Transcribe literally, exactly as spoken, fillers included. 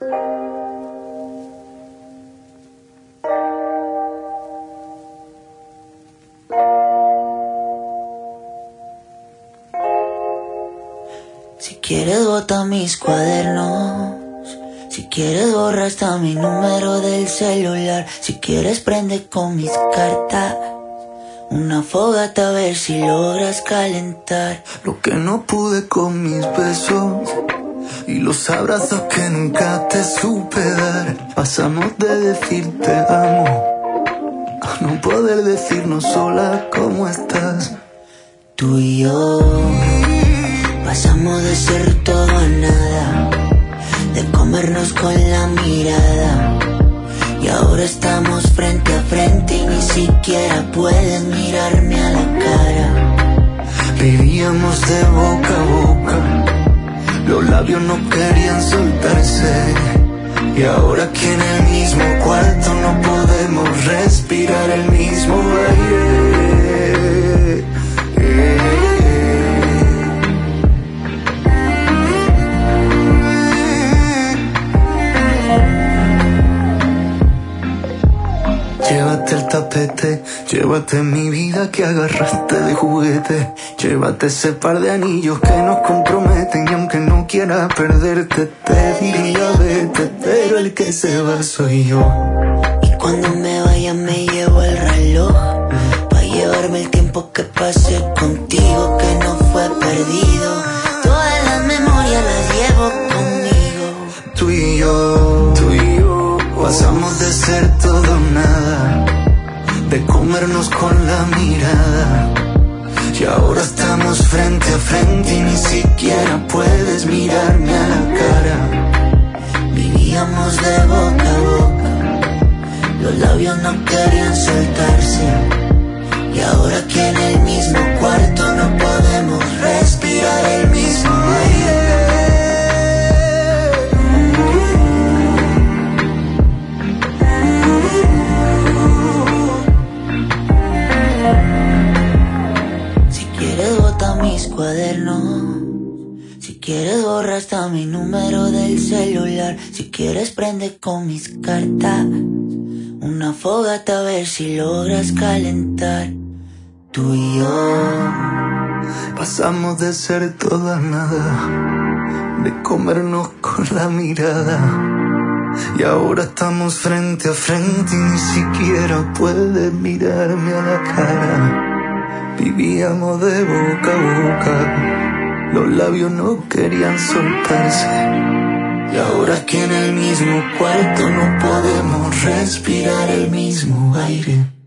Si quieres bota mis cuadernos, si quieres borra hasta mi número del celular, si quieres prende con mis cartas una fogata a ver si logras calentar lo que no pude con mis besos y los abrazos que nunca te supe dar. Pasamos de decir te amo a no poder decirnos sola cómo estás. Tú y yo pasamos de ser todo a nada, de comernos con la mirada, y ahora estamos frente a frente y ni siquiera puedes mirarme a la cara. Vivíamos de boca a boca, los labios no querían soltarse, y ahora aquí en el mismo cuarto no podemos respirar el mismo aire. Llévate el tapete, llévate mi vida que agarraste de juguete, llévate ese par de anillos que nos comprometen, y aunque no quiera perderte te diría vete, pero el que se va soy yo. Y cuando me vaya me llevo el reloj, pa' llevarme el tiempo que pasé contigo que no fue perdido. Todas las memorias las llevo conmigo. Tú y yo, tú y yo pasamos de ser todo o nada, de comernos con la mirada, y ahora estamos frente a frente y ni siquiera puedes mirarme a la cara. Vivíamos de boca a boca, los labios no querían soltarse, y ahora aquí en el mismo cuarto no podemos respirar el mismo aire. Mis cuadernos, si quieres borra hasta mi número del celular, si quieres prende con mis cartas una fogata a ver si logras calentar. Tú y yo pasamos de ser todo a nada, de comernos con la mirada, y ahora estamos frente a frente y ni siquiera puedes mirarme a la cara. Vivíamos de boca a boca, los labios no querían soltarse, y ahora aquí en el mismo cuarto no podemos respirar el mismo aire.